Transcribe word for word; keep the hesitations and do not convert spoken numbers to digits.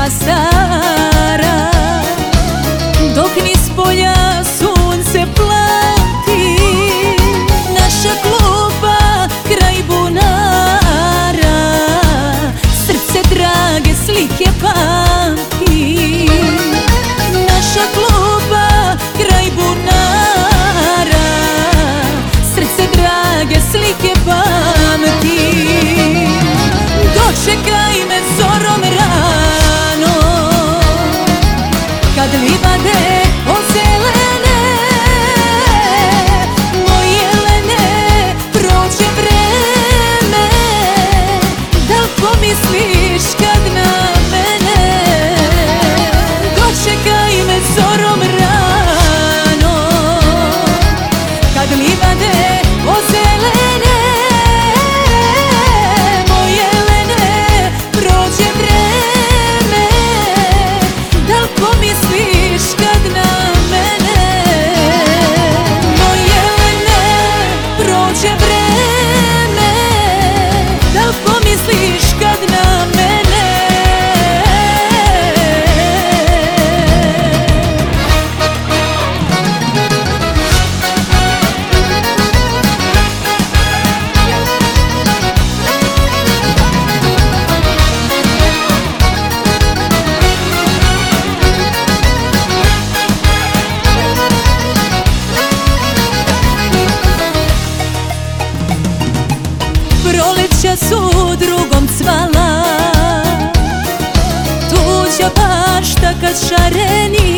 pjesma stara, dok niz polja sunce plati, naša klupa kraj bunara, srce drage slike pamti. Naša klupa kraj bunara, srce drage slike pamti. Dočekaj me zorom rano, kad livade ozelene, moje lene, prođe vreme. Da li pomisliš kad na mene? Dočekaj me zorom rano, kad livade ozelene, moje lene, prođe vreme. Da li pomisliš kad na mene? Moje lene, prođe vreme. Da li pomisliš kad na mene? Proleća su drugom cvala, tuđa bašta kad šareni.